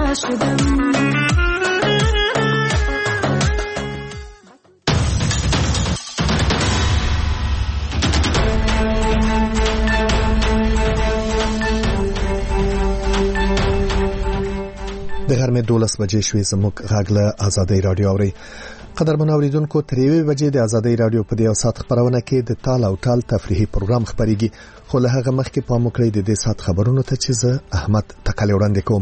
جدا شدم. د غرمې 12 بجې شوې زموږ غږ له آزادۍ رادیو اوري. قدرمن اوریدونکو 3 بجې د آزادۍ رادیو په دې سات خبرونه کې د تال او ټال تفریحي پروګرام خبريږي، خو له هغه مخکې پام وکړئ د دې سات خبرونو ته چې زه احمد تکل وړاندې کوم.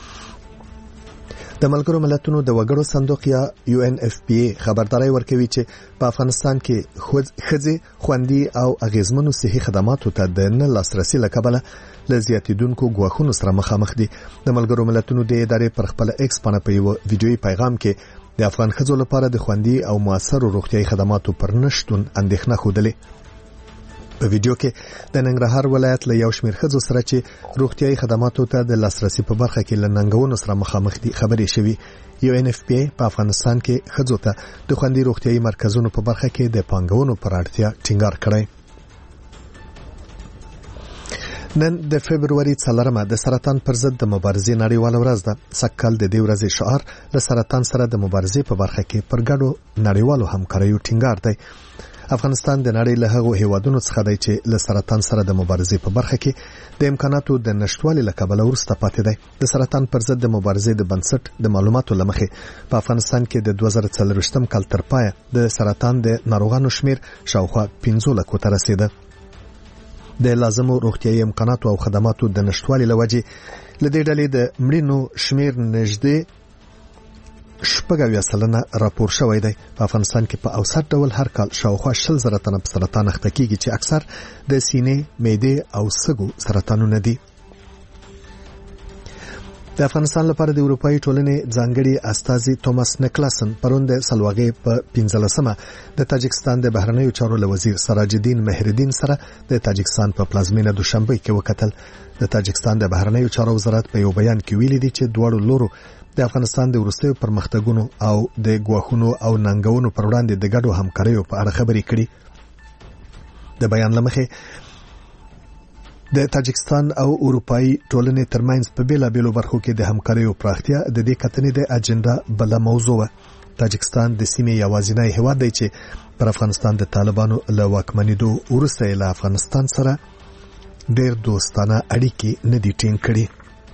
د ملګرو ملتونو د وګړو صندوق یا UNFPA خبرداري ورکوي چې په افغانستان کې ښځې خوندي او اغیزمنو صحي خدماتو ته د نه لاسرسي لکبله لزیاتیدونکو غواخونو سره مخامخ دي. د ملګرو ملتونو د ادارې پر خپل ایکس باندې په یو ویډیويي پیغام کې د افغان ښځو لپاره د خوندي او موثر روغتيایي خدماتو پر نشټون اندېښنه خوده. په ویډیو کې د ننګرهار ولایت له یو شمېر ښځو سره چې روغتيایي خدماتو ته د لاسرسي په برخه کې لننګونو سره مخامخ دي خبرې شوې. UNFPA په افغانستان کې ښځو ته د خوندي روغتيایي مرکزونو په برخه کې د پانګونو پر اړتیا ټینګار کړی. نن د فبرवरी 4 د سرطان پر ضد د مبارزې نړیواله ورځ ده. سکهال د دې ورځې شعار د سرطان سره د مبارزې په برخه کې پر ګډو نړیوالو همکاریو ټینګار دی. افغانستان د نړۍ له هغو هیوادونو څخه دی چې له سرطان سره د مبارزې په برخه کې د امکاناتو د نشټوالي لکبله ورسته پاتې دی. د سرطان پر ضد د مبارزې د بنسټ د معلوماتو لمخې په افغانستان کې د 2024 کال تر پایه د سرطان د ناروغانو شمیر شاوخوا 15 لک ته رسیده. د لازمو روغتيایي امکاناتو او خدماتو د نشټوالي لوجې لدې ډلې د مړینو شمیر نږدې 80% راپور شوی دی. په افغانستان کې په اوسط ډول هر کال شاوخوا 20,000 تنه په سرطان اخته کیږي چې اکثر د سینې، معدې او سږو سرطانونه دي. د افغانستان لپاره د اروپאי ټولنې ځانګړي استازي توماس نکلاسن پرون د سلواغې په 15مه د تاجکستان د بهرنیو چارو وزیر سراج الدین مهردین سره د تاجکستان په پلازمینه دوشنبه کې وکتل. د تاجکستان د بهرنیو چارو وزارت په یو بیان کې ویلي دي چې دواړو لورو د افغانستان د وروستیو پرمختګونو او د غواخونو او ننګونو پر وړاندې د ګډو همکاریو په اړه خبرې کړي. د بیان لمخې د تاجکستان او اروپאי ټولنې ترمنځ په بیلابېلو برخو کې د همکاریو پراختیا د دې کتنې د اجنډا بل موضوع و. تاجکستان د سیمې یوازینی هیواد دی چې پر افغانستان د طالبانو له واکمنېدو وروسته له افغانستان سره ډېر دوستانه اړیکې نه دي ټینګ کړي.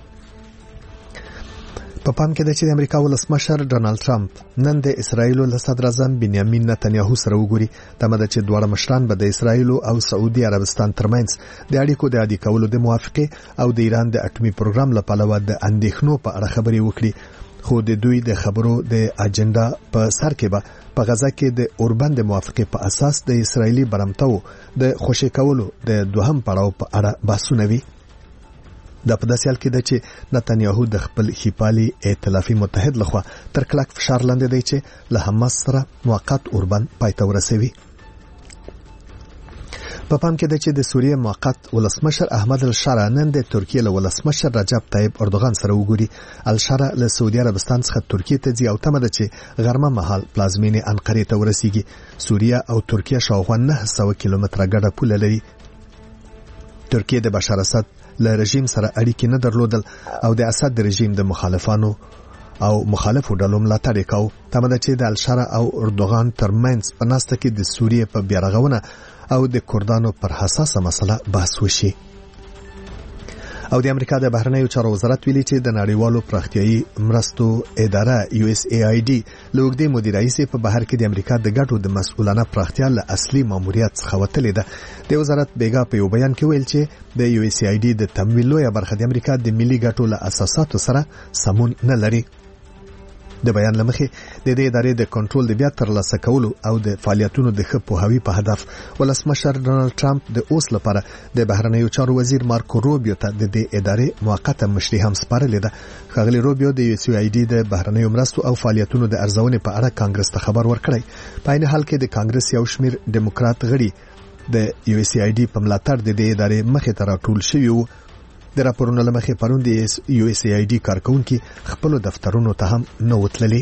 په پام کې ده چې د امریکا ولسمشر ډونالد ټرمپ نن د اسرایل له صدر اعظم بنیامین نتنیاهو سره وګوري. تمه ده چې دواړه مشران به د اسرایل او سعودي عربستان ترمنځ د اړیکو د عادي کولو د موافقه او د ایران د اټومي پروګرام لپاره د اندېښنو په اړه خبرې وکړي. خو د دوی د خبرو د اجنډا په سر کې به په غزا کې د اوربند د موافقه په اساس د اسرایلی برمتو د خوشی کولو د دوهم پړاو په اړه بحثونه وي. د په داسې حال کې ده چې نتنیاهو د خپل خپالي ائتلافي متحد لخوا تر کلک فشار لاندې دی چې له حماس سره موقت اوربند پایته ورسوي. په پام کې ده چې د سوریه موقت ولسمشر احمد الشارع نن د ترکیه له ولسمشر رجب طیب اردوغان سره وګوري. الشارع له سعودي عربستان څخه ترکیه ته ځي او تمه ده چې غرمه مهال پلازمینه انقره ته ورسیږي. سوریه او ترکیه شاوخوا 900 کیلومتره ګډه پوله لري. ترکیه د بشار اسد له رژیم سره اړیکې نه درلودل او د اسد د رژیم د مخالفانو او مخالفو ډلو ملاتړ وکاو. تمه ده چې د الشارع او اردوغان ترمنځ په ناسته کې د سوریه په بیارغونه او د کردانو پر حساسه مسله بحث وشي. او د امریکا د بهرنیو چارو وزارت ویلي چې د نړیوالو پراختیایي مرستو اداره USAID لوګدې مدیر رئیس په بهر کې د امریکا د ګټو د مسؤلانه پراختیا له اصلي ماموریت څخه وتلې ده. د وزارت بیګا په یو بیان کې ویل چې د USAID د تمویل لویه برخه د امریکا د ملي ګټو له اساساتو سره سمون نه لري. د بیان لمخې د دې ادارې د کنټرول د بیا ترلاسه کولو او د فعالیتونو د ښه پوهاوي په هدف ولسمشر ډونالد ټرمپ د اوس لپاره د بهرنیو چارو وزیر مارکو روبیو ته د دې ادارې موقته مشري هم سپارلې ده. ښاغلي روبیو د USAID د بهرنیو مرستو او فعالیتونو د ارزونې په اړه کانګرس ته خبر ورکړی. په عین حال کې د کانګرس یو شمیر ډیموکرات غړي د USAID په ملاتړ د دې ادارې مخې ته راټول شوي وو. د راپورونو لمخې پرون د USAID کارکونکي خپل دفترونو ته هم نه وتللي.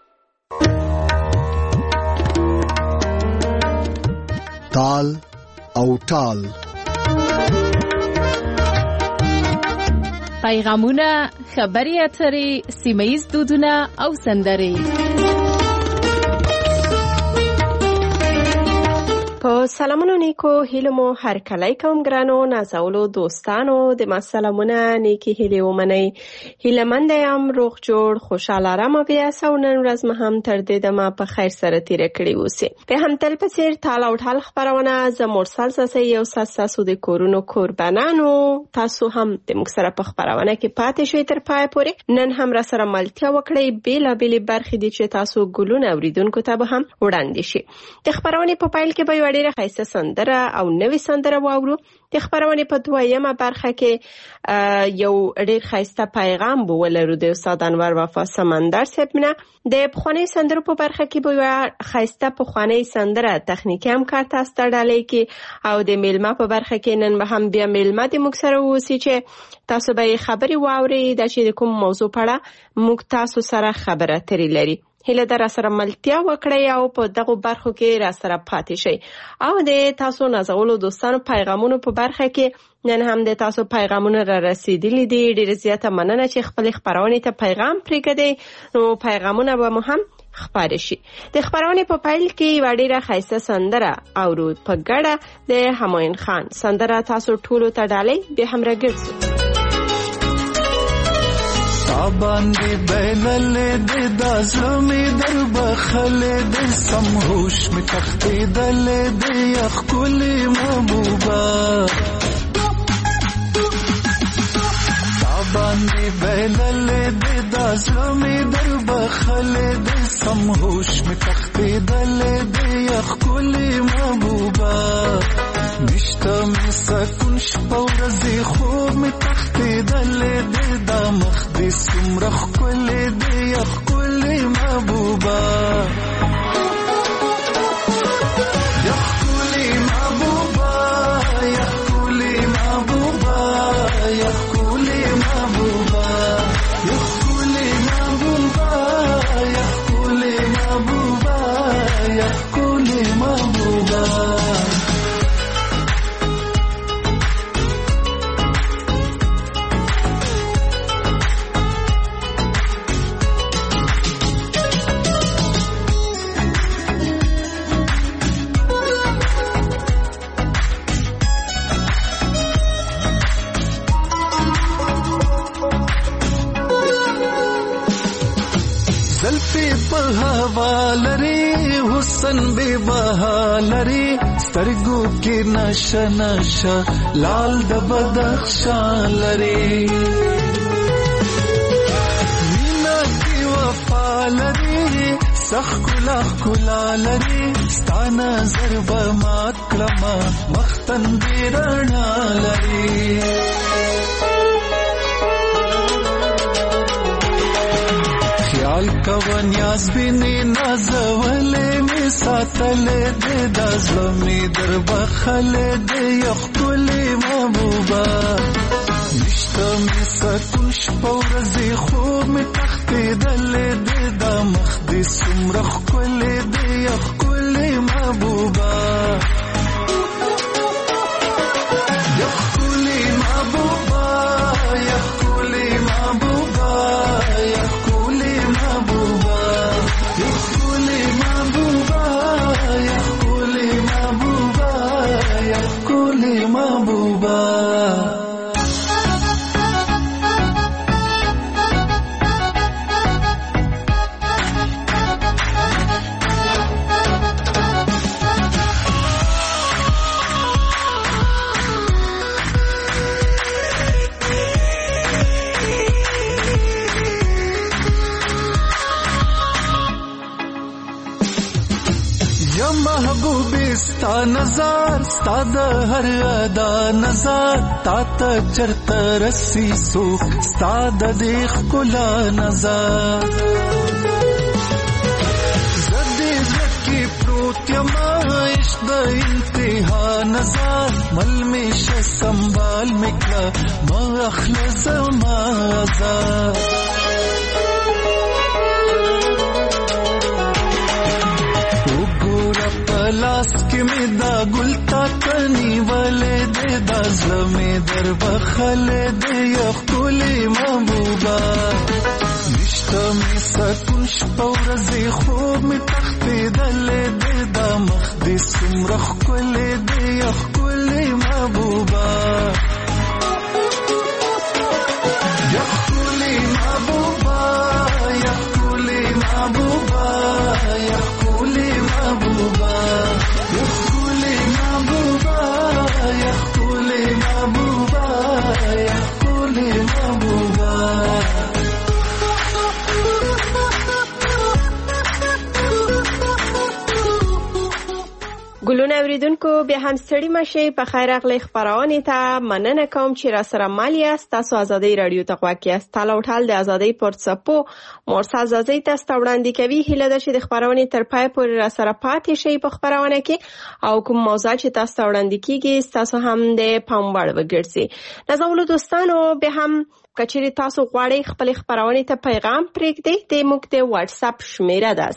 تال او ټال. پیغامونه، خبري اترې، سیمه‌ییز دودونه او سندرې. په سلامونو نیکو هیلو مو هر کله کوم ګرانو نازولو دوستانو د ما سلامونه نیکی هیله ومنئ. هیله مند یم روغ جوړ خوشاله آرام بیا سونن ورځ هم تر دې دمه په خیر سره تیر کړی اوسئ. په هم تل په سیر تال او ټال خبرونه ز مرسل سسه یو ساسو د کورونو قربانانو تاسو هم د موږ سره په خبرونه کې پاتې شئ تر پای پورې. نن هم را سره ملتیا وکړئ بیل بیل برخې دي چې تاسو ګلونه اوریدونکو ته به هم وړاندې شي. د خبرونه په پایل کې به ډیره خیسته سندره او نوې سندره واورو. د خبرونه په دویمه برخه کې یو ډیر خیسته پیغام بو ولرو د استاد انور وفا سمندر سپنه. د پخوانی سندرو په برخه کې به خیسته پخوانی سندره تخنیکی هم کار تاسو ته ډالۍ کې او د میلمه په برخه کې نن به هم بیا میلمه د موږ سره وسی چې تاسو به خبري واوري د چې کوم موضوع په اړه موږ تاسو سره خبره ترې لري. هله در سره ملتیا وکړئ او په دغه برخو کې را سره پاتې شئ. او د تاسو نازولو دوستانو پیغامونو په برخه کې نن هم د تاسو پیغامونه را رسیدلي دي. ډیر زیاته مننه چې خپل خبرونه ته پیغام پرېږدئ. نو پیغامونه به مو هم خبرې شي. د خبرونه په پایل کې وړيره خیسته سندره او رود په ګډه د همایون خان سندره تاسو ټولو ته ډالۍ به هم راګرځو. باندې بلل د دازمي در بخل د سمهوش می تختې دل د یخ کل محبوبا باندې بلل د دازمي در بخل د سمهوش می تختې دل د یخ کل محبوبا نشته می سکون شپور زی خوب می تختې دل د دمخ د سمرخ کل د یخ کل محبوبا یخ کل محبوبا یخ کل محبوبا یخ کل محبوبا یخ کل محبوبا یخ کل محبوبا یخ کل محبوبا لری حسن بے بها لری سترګو کې نشه نشه لال د بدخشان لری مینا کی وفا لری سخ کلا کلا لری ستانه ضرب مات کلمه مختن بیرنا لری خیال کوان یاز بینی نازولی می ساتلی دی دازلمی در بخلی دی یخ کلی محبوبا نشتا می سکون شپورزی خوب می تختی دلی دی دا مخدی سمرخ کلی دی یخ کلی محبوبا یخ کلی محبوبا یخ کلی محبوبا یخ ستا نظر ستا د هر ادا نظر تا ته چرته رسی سوک ستا د دې ښکلا نظر زدې زکې پروت یم عشق د انتها نظر مل می شه سنبال می کړه ما اخله زما ازار وګوره پلا لاس کې مې دا ګل تا کني ولې دې دا زړه مې در بخلې دې ښکلې محبوبه نشته مې سکون شپه ورځې خوب مې تښتېدلې دې دا مخ دې څومره ښکلې دې ښکلې محبوبه یا ښکلې محبوبه یا ښکلې محبوبه یا ښکلې محبوبه یا ښکلې محبوبه یا ښکلې محبوبه یا ښکلې محبوبه ګلونه اوریدونکو بیا هم ستړي مشي په خیر اغلی خبرونه ته مننه کوم چې را سره مال یاست. تاسو ازادي رادیو ته غواړئ است تعال ټال د ازادي پورتسپو مورسا ازادي تاسو وړاندې کوي هله د چې د خبرونه تر پای پورې را سره پاتې شي په خبرونه کې او کوم موضوع چې تاسو وړاندې کیږي تاسو هم د پام وړ وګرځي. نازولو دوستانو به هم کچری تاسو غواړئ خپل خبرونه ته پیغام پرېږدئ د موږ د واتس اپ شمیره ده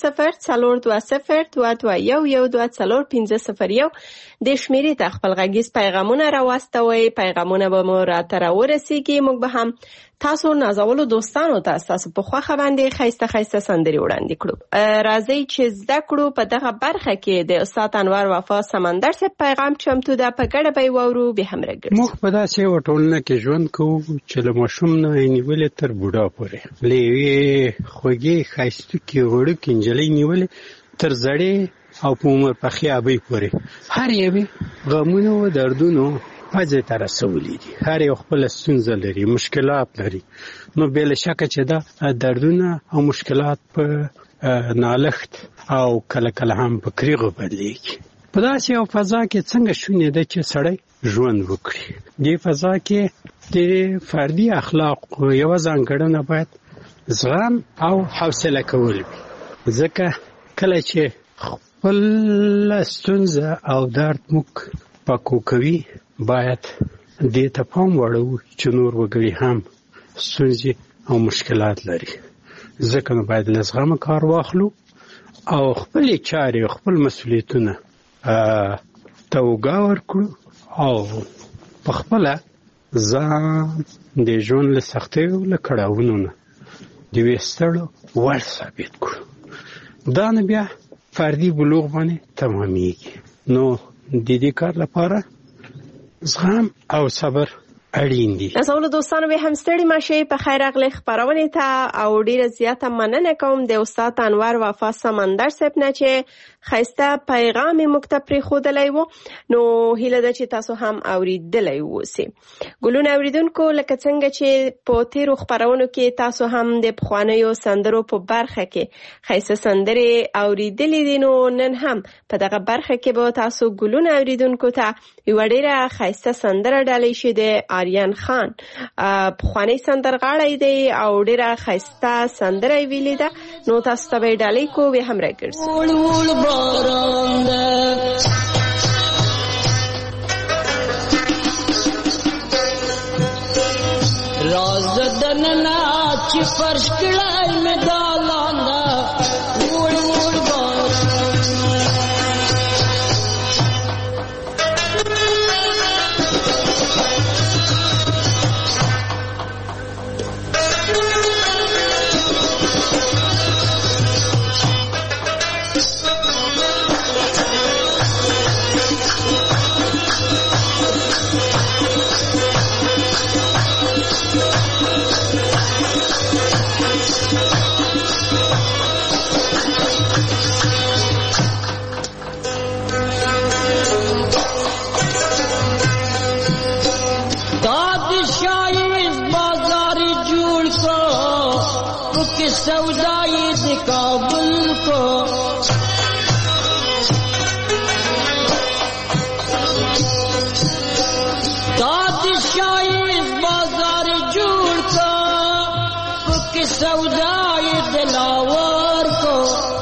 0042022112401501 د شمیرې ته خپل غږیز پیغامونه راوستوئ. پیغامونه به مو راته راورسیږي. موږ به هم تاسو نازولو دوستانو ته تاسو په خوخه باندې خیسته سندري وړاندې کړو. راځي چې زده کړو په دغه برخه کې د استاد انور وفا سمندر څخه پیغام چمتو ده په ګډه به وورو به هم راګرځي. موږ په داسې وټولنه کې ژوند کوو چې له ماشوم نه نیولې تر بوډا پورې لوی خوږی خایستو کې وړو کې انجلې نیولې تر زړې او په عمر پخې ابي پورې هر یوه غمونو او دردونو پځه تر رسولې دي. هر یو خپل ستونزه لري مشکلات لري نو بل شک چې دا دردونه او مشکلات په نالخت او کله کله هم په کریغو بدلېږي. په داسې یو فضا کې څنګه شونې ده چې سړی ژوند وکړي. دې فضا کې د فردي اخلاق یو ځانګړنه باید زغم او حوصله کول وي. ځکه کله چې خپل ستونزه او درد موږ پاکو کوي باید دې ته پام وړو چې نور وګړي هم ستونزې او مشکلات لري. ځکه نو باید له زغم کار واخلو او خپل چارې خپل مسؤلیتونه توګه ورکړو او په خپل ځان د ژوند له سختیو له کړاوونو نه د وستړو ور ثابت کړو. دا نه بیا فردي بلوغ باندې تمامېږي. نو د دې کار لپاره زغم او صبر اړین دي. تاسو دوستانو به هم ستړي ماشي په خیر اغلی خبرونه ته او ډیره زیاته مننه کوم د استاد انور وفا سمندر صاحب نه چې خیسته پیغام مکتفری خودلای وو. نو هیله ده چې تاسو هم اوریدلای ووسی. ګلونه اوریدونکو لکه څنګه چې په تیرو خبرونو کې تاسو هم د پخوانیو سندرو په برخه کې خیسته سندري اوریدلې دي. نو نن هم په دغه برخه کې به تاسو ګلونه اوریدونکو ته یو ډیره خیسته سندره ډالۍ شي د آریان خان پخوانی سندرغاړی دی او ډیره خیسته سندره ویلې ده. نو تاسو ته به ډالۍ کو به هم راګرځي. راز دننا چې فرش کړای مې دالاندا وړ وړ بار सौदाई दे काबुल को बादशाही बाजार जुड़ को कि सौदाई दिलावर को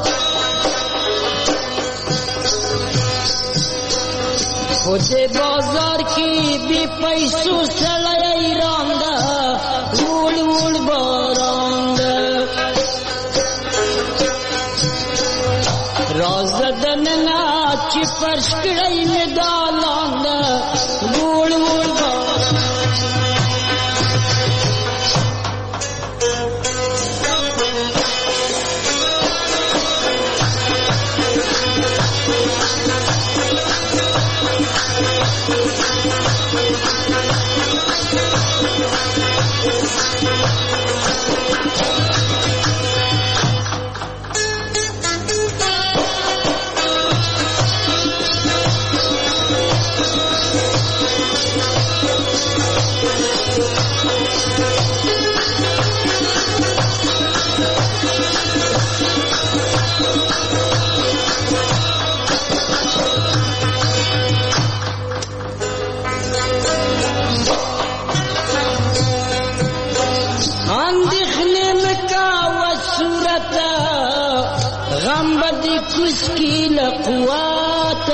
खुद बाजार की भी पैसों से लड़ाई रांदा उड़ उड़ बारांदा राजदन नाच فرش کړی مې دا لاندې وړ وړ उसकी लक़वात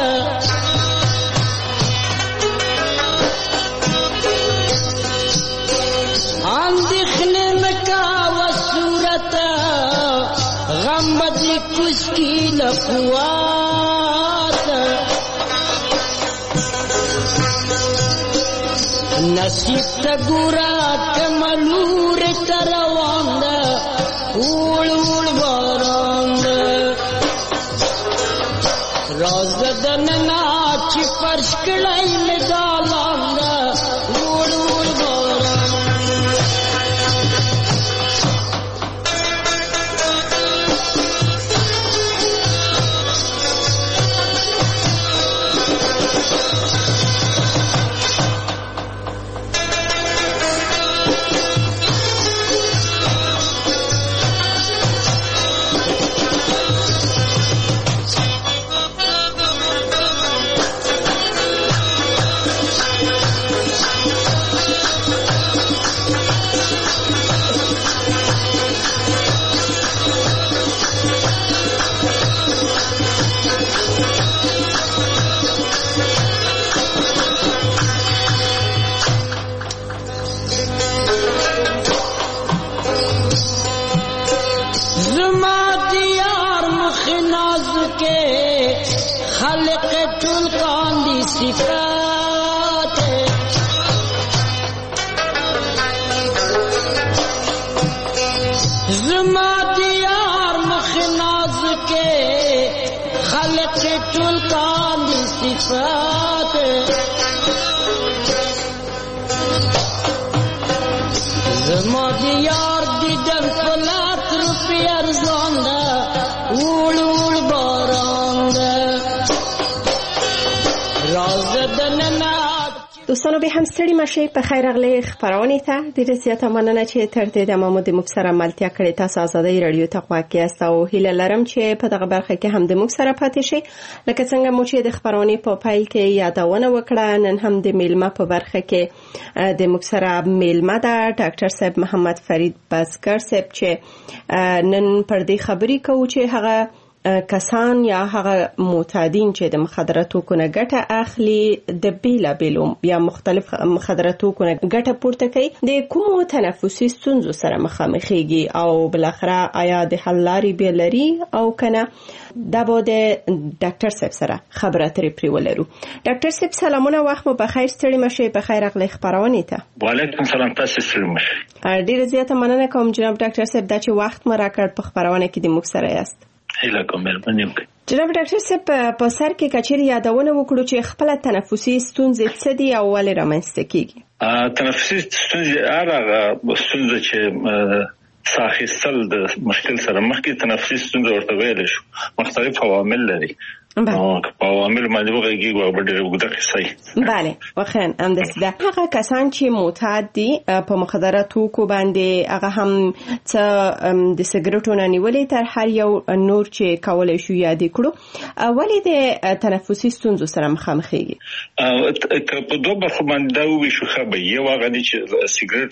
अंदिखने में का वसूरत गम बदी उसकी लक़वात नसीब तगुरा कमलूर तरवांद उड़ उड़ बारांद राज़दन नाच फर्श कड़ाई में डालांगा उड़ उड़ دوستانو به هم ستړي مشه په خیر اغلی خبرونه ته ډیره زیاته مننه چې تر دې د مامو د مبصره ملتیا کړی تاسو آزادۍ رادیو ته خوا کې است او هیله لرم چې په دغه برخه کې هم د مبصره پاتې شي لکه څنګه مو چې د خبرونه په پایل کې یادونه وکړه نن هم د میلمه په برخه کې د مبصره میلمه ده ډاکټر صاحب محمد فرید بزګر صاحب چې نن پر دې خبرې کوو چې هغه کسان یا هغه معتادین چې د مخدراتو نه ګټه اخلي د بیلابیلو یا مختلف مخدراتو نه ګټه پورته کوي د کومو تنفسي ستونزو سره مخامخېږي او بلاخره آیا د حل لارې به لري او کنه دا به د ډاکټر صاحب سره خبرې ترې پریولرو. ډاکټر صاحب سلامونه وخت مو بخیر ستړي مشه په خیر اغلی خبرونه ته. وعلیکم سلام تاسو ستړي مشه. ډیره زیاته مننه کوم جناب ډاکټر صاحب دا چې وخت مو راکړ په خبرونه کې د موږ سره یاست. هیله کوم مهرباني وکړئ. جناب ډاکټر صاحب په سر کې کچېرې یادونه وکړو چې خپل تنفسي ستونزې څه دي او ولې رامنځته کیږي. تنفسي ستونزې هغه ستونزې چې ساخیستل د مشکل سره مخ کې تنفسي ستونزې ورته ویل شو مختلف عوامل لري. په عوامل باندې وګورئ او ډېر وګړه کیسه. bale واخین اندسده هغه کسان چې معتاد دي په مخدراتو کو باندې هغه هم څه د سیګریټو نه نیولې تر هر یو نور چې کولای شو یاد کړو ولې د تنفسي ستونزو سره مخامخېږي. په دوه برخو باندې دا وی شو خبر یو هغه چې سیګریټ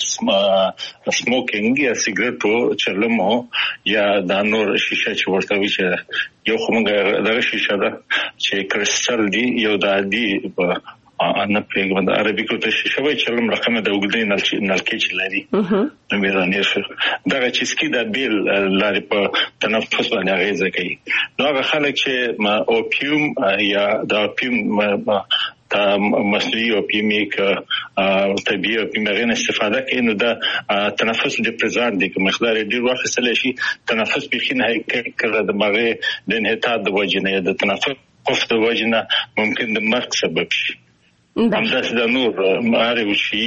سموکینګ یا سیګریټو چلمو یا د نور شیشه چې ورته وی چې یو کومه د شیشه ده چې کرسټل دی یو د عادي نه پیغام د عربي کو ته شوی چلم رقم د وګدې نلکې چلري نو میرانه شو دا چې سکی د بیل لاري په تنفس باندې اغیزه کوي نو هغه خلک چې اوپیوم یا د اوپیوم مصنوعي اوپیوم کې طبيعي اوپیوم غن استفاده کوي نو دا تنفس ډیپریزان دي کوم مقدار ډیر وخت شي تنفس بخینه کړه د مغه د انحطاط د وجنه د تنفس قفت وجنه ممکن د مرګ سبب شي همداس د نور معرف شي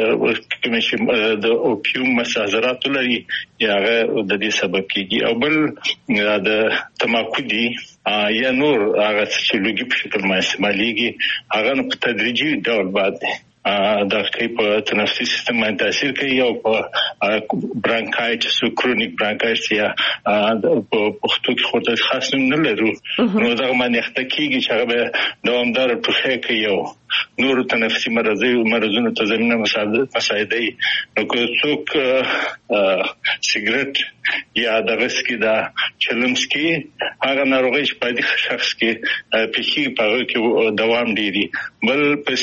د اوپیوم مسازرات لري یاغه د دې سبب کیږي او بل د تماکو دي یا نور هغه چې لږی په شکل ما استعماليږي هغه په تدریجي ډول باندې دا کوي په تنفسي سیستم باندې تاثیر کوي او په برانکایټس کرونیک برانکایټس یا په پښتو کې خورده خاص نه لرو نو دا باندې اختکیږي چې هغه دوامدار ټوخی کوي او نور تنفسي مرزونه ته زمينه مساعده نو که څوک سیګریټ یا د وسکي دا چلمسکي هغه ناروغي چې په دې شخص کې پیخي په کې دوام ډیری بل په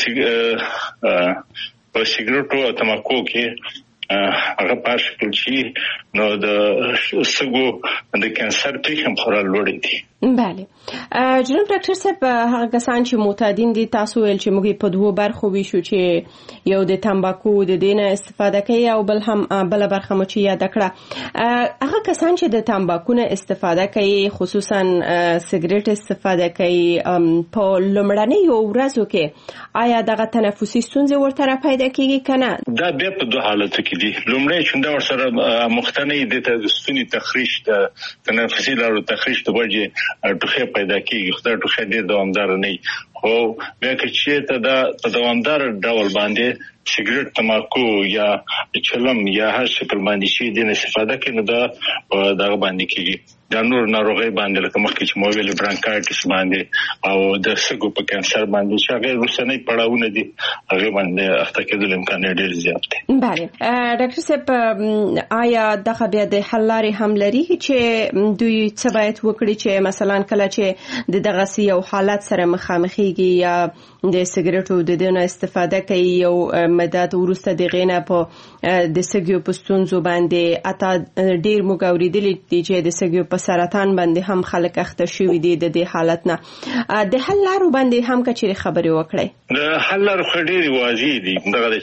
سیګریټو او تماکو کې هغه پاش کلچی نو د سګو د کانسر ټیک هم خورا لوړ دي بله جناب ډاکټر صاحب هغه کسان چې معتادین دي تاسو ویل چې موږ په دوه برخو ویشو چې یو د تمباکو د دینه استفاده کوي او بل برخه مو چې یاد کړه هغه کسان چې د تمباکو نه استفاده کوي خصوصا سیګریټ استفاده کوي په لومړنۍ ورځو کې آیا دغه تنفسي ستونزې ورته پیدا کیږي کنه دا به په دوه حالتو کې دي لومړی چې دا ورسره مختنی د تنفسي تخریش د تنفسي لارو تخریش د وجه ټوخی پیدا کیږي خدای ټوخی ډیر دوامدار نه خو بیا چې ته دا دوامدار ډول باندې سیګریټ تماکو یا چلم یا هر شکل باندې شي د استفاده کوي نو دا دغه باندې کیږي دا نور ناروغي باندې لکه مخکې چې موویل برانکایټس باندې او د سګو په کانسر باندې چې هغه روسنۍ پړاوونه دي هغه باندې اخته کېدل امکان ډیر زیات دی بله ډاکټر صاحب آیا دغه بیا د حل لارې هم لري چې دوی څه باید وکړي چې مثلا کله چې دغه یو حالت سره مخامخېږي یا د سیګریټو د دینه استفاده کوي یو مدت ورسته د غینه په د سګیو په ستونزو باندې اته ډیر مګوریدل دي چې د سګیو په سرطان باندې هم خلک اخته شوی دي د دې حالت نه د حل لارو باندې هم کچې خبرې وکړي د حل لارو خډيري واضح دي دغه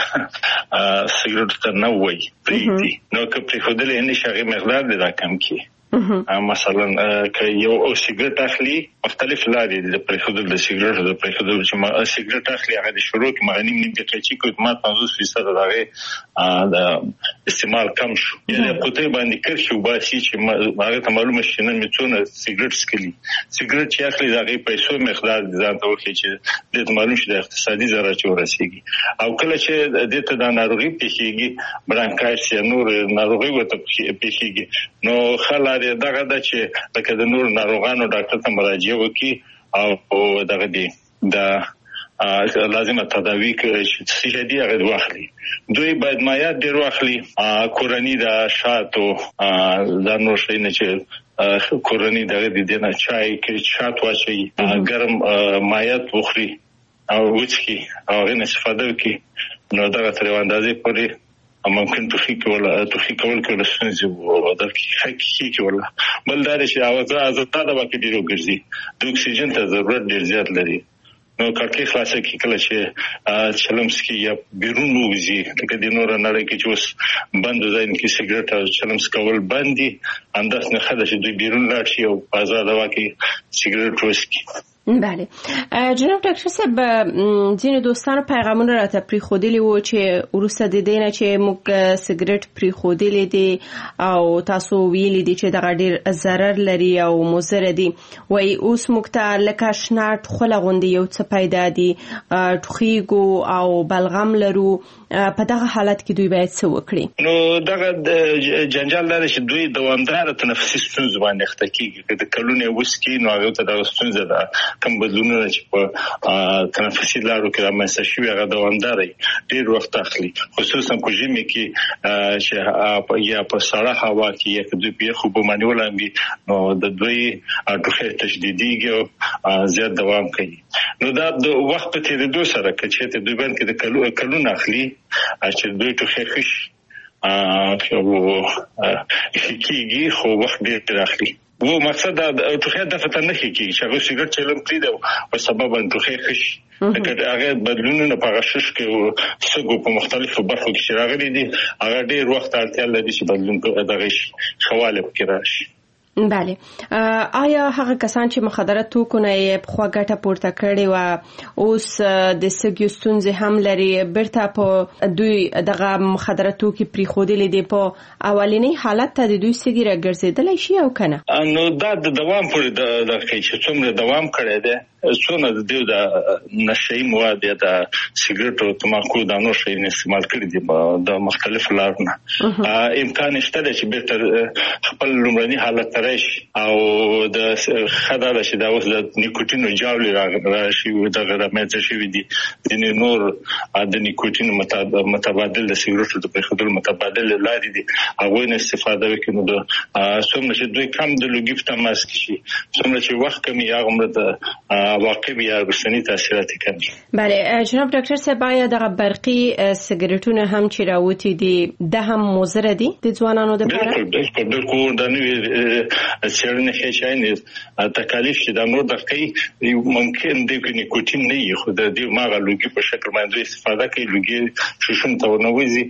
چې سیګریټ ته نه وایي نو که په خودل نه شغه مقدار د راکم کی مثلا که یو سیګریټ اخلي مختلف لارې د پرېښودل د سیګریټ د پرېښودل چې سیګریټ اخلي هغه د شروع کې مغنیم نیم دقیقې چې کوم 50% دغه د استعمال کم شو یعنی قطعه باندې کرشي وباسي چې هغه ته معلومه شي نه میڅونه سیګریټ سکلي سیګریټ چې اخلي دغه پیسو مقدار ځان ته وخی چې د معلوم شي د اقتصادي ضرر چورسيږي او کله چې د ته د ناروغي پیښیږي برانکایټس یا نور ناروغي وته پیښیږي نو خلک دغه د چې لکه د نور ناروغانو ډاکټر ته مراجعه وکړي او دغه دي د لازمه تداوی چې څه دي هغه واخلي دوی باید مایات ډیر واخلي کورنی د شاتو د نور شي نه چې کورنی دغه دي نه چای کې شات واچي ګرم مایات وخوري او وڅکي او غن استفاده وکړي نو دغه تر اندازې پورې ممکن توفیق کول کول څنګه ودل کی ولا بل دا چې اوازه د واکې ډیرو ګرځي د اکسیجن ته ضرورت ډیر زیات لري نو کړکۍ خلاصه کی کله چې چلمسکی یا بیرون وځي لکه د نور نړۍ کې چې اوس بند ځای کې سیګریټ او چلمس کول باندې انداز نه خدای چې دوی بیرون لاړ شي او آزاد واکې سیګریټ وسکي بله جناب ډاکټر صاحب ځینې دوستانو پیغامونه راته پریښودلي وو چې وروسته د دې نه چې موږ سیګریټ پریښودلي دي او تاسو ویلي دي چې دغه ډېر ضرر لري او مضر دي وایي اوس موږ ته لکه شناټ خوله غوندې یو څه پیدا دي ټوخیږو او بلغم لرو په دغه حالت کې دوی باید څه وکړي نو دغه جنجال لري چې دوی دوامدار تنفسي ستونزې باندې اخته کیږي د کلونې وسکي نو هغه ته د ستونزې ده کوم بدلونونه چې په تنفسي لارو کې رامنځته شوي هغه دوامداري ډیر وخت اخلي خصوصا په ژمي کې چې یا په سړه هوا کې یا د بیا خو به مانیول وي نو د دوی ټوخي تشدیدي زیات دوام کوي نو دا د وخت په تیریدو سره چې د دوی باندې د کلون اخلي چې دوی ټوخي خش کیږي خو وخت ډیر اخلي وو مقصد د ټوخي د فتنه کیږي چې هغه سیګریټ چلم پریدو او سبب د ټوخي خش دا هغه بدلونونه په غشش کې سګو په مختلفو برخو کې راغلي دي هغه ډیر وخت اړتیا لري چې بدلون دغه خواله کې راشي بله آیا هغه کسان چې مخدره توکو نه په خواګټه پورته کړي و اوس د سګیستون زه هم لري برته په دوی دغه مخدره توکي پری خودلې دي په اولینی حالت ته د دوی سګیره ګرځیدل شي او کنه نو دا د دوام پورې د چې څومره دوام کړي دي څونه د دې د نشئی مواد یا د سیګریټ او تماکو د نور شي استعمال کړي دي د مختلفو لارونو امکان شته چې به خپل لومړني حالت راشي او د خدای چې دا اوس د نیکوتین جاولې راشي د غرامت شي دي د نور د نیکوتین متبادل د سیګریټو د پخدل متبادل لارې دي هغه نه استفاده وکړي د څومره چې دوی کم د لوګي په تماس کې شي څومره چې وخت کمی هغه مرته واقع بیا رسنی تاثیرات کوي بله جناب ډاکټر صاحب آیا د برقي سیګریټونو هم چې راوتی دي د هم مضر دي د ځوانانو لپاره بالکل د نوې څېړنې هیڅ تکالیف چې د نور دقیق ممکن دی کې نیکوتین نه یي خو د دې ماغه لوګي په شکل باندې استفاده کوي لوګي شوشم ته ونوځي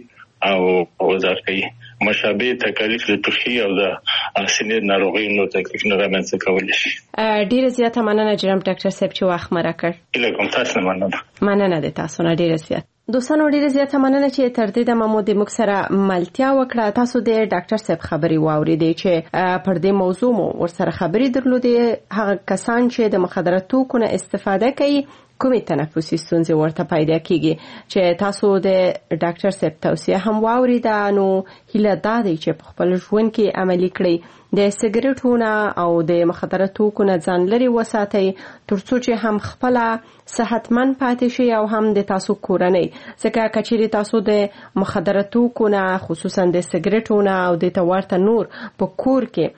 او ځکه مشابه تکالیف د ټوخي او د سینې ناروغي نو تکلیف نه رامنځته کول شي ډیره زیاته مننه جناب ډاکټر صاحب چې وخت مرکړ الهام تاسو مننه د تاسو نه ډیره زیات دوستانو ډیره زیاته مننه چې تر دې د مامو د مخ سره ملتیا وکړه تاسو د ډاکټر صاحب خبري واوریدئ چې پر دې موضوع مو ورسره خبري درلودې هغه کسان چې د مخدره توکو نه استفاده کوي کومې تنفسي ستونزې ورته پیدا کیږي چې تاسو د ډاکټر صاحب توصیه هم واوریده نو هیله دا دی چې په خپل ژوند کې عملي کړئ د سیګریټونو او د مخدره توکو نه ځان لري وساتئ ترڅو چې هم خپل صحتمن پاتې شي او هم د تاسو کورنۍ ځکه کچېری تاسو د مخدره توکو نه خصوصا د سیګریټونو او د تورته نور په کور کې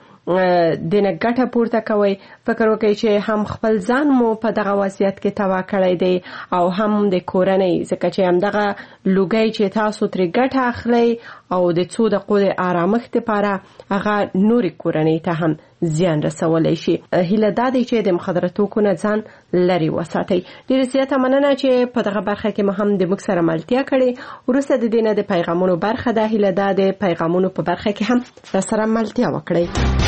د نګټه پورته کوي فکر وکړئ چې هم خپل ځان مو په دغه وضعیت کې توا کړی دی او هم د کورنۍ ځکه چې هم دغه لوګي چې تاسو ترې ګټه اخلي او د څو دقیقو د آرامښت لپاره هغه نوري کورنۍ ته هم زیان رسولای شي هیله دا دی چې د مخدره توکو نه ځان لري وساتئ ډیره زیاته مننه چې په دغه برخه کې مهم د موږ سره ملتیا کړې ورسته د دینه د پیغامونو برخه ده هیله دا د پیغامونو په برخه کې هم سره ملتیا وکړئ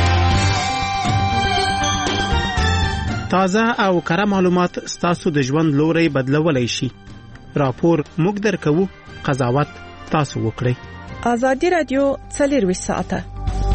تازه او کره معلومات ستاسو د ژوند لوري بدلولای شي راپور موږ درکو قضاوت تاسو وکړئ ازادي رادیو 24 ساعته